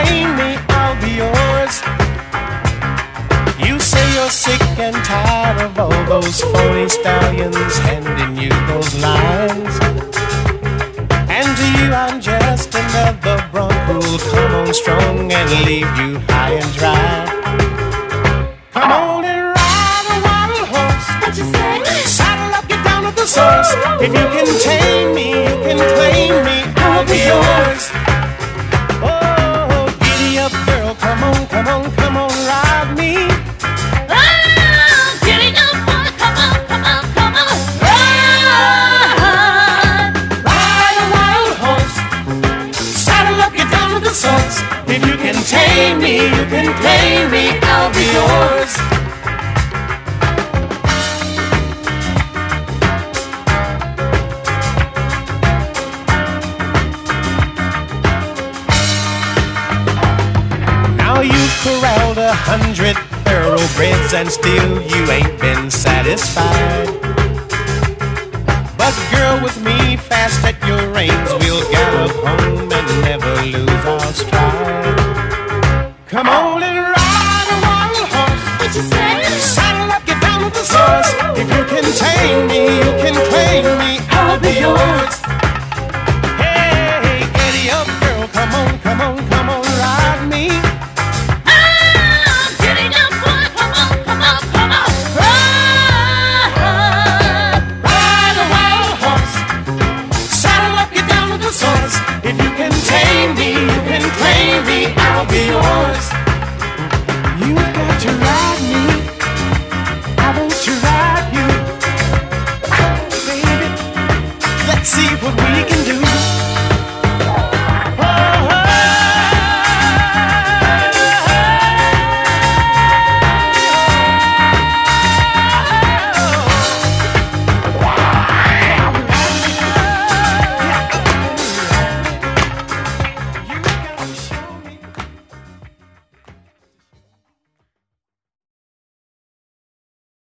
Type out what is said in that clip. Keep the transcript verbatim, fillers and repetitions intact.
tame me, I'll be yours. You say you're sick and tired of all those phony stallions handing you those lines. And to you I'm just another bronc who'll come on strong and leave you high and dry. Come on and ride a wild horse. What you say? Saddle up, get down to the source. If you can tame me, you can claim me, I'll be yours. Oh, giddy up, girl, come on, come on, come on, ride me. If you can tame me, you can claim me, I'll be yours. Now you've corralled a hundred thoroughbreds and still you ain't been satisfied. But girl, with me fast at your reins, we'll gallop home and never lose our stride. Come on and ride a wild horse. What you say? Saddle up, get down to the source. If you can tame me, you can claim me, I'll be yours. Hey, giddy up, girl, come on, come on, come on, ride me. If you can tame me, you can claim me, I'll be yours. You've got to ride me, I want to ride you. Baby, let's see what we can do.